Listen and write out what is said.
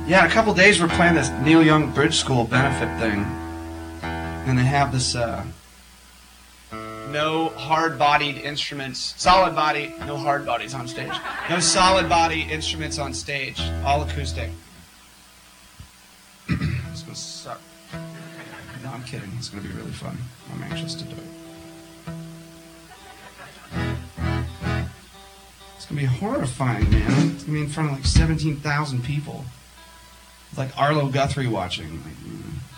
Yeah, in a couple days we're playing this Neil Young Bridge School benefit thing. And they have this, no hard-bodied instruments, solid body, no hard bodies on stage. No solid body instruments on stage, all acoustic. It's gonna suck. No, I'm kidding. It's gonna be really fun. I'm anxious to do it. It's gonna be horrifying, man. It's gonna be in front of like 17,000 people. It's like Arlo Guthrie watching. Like,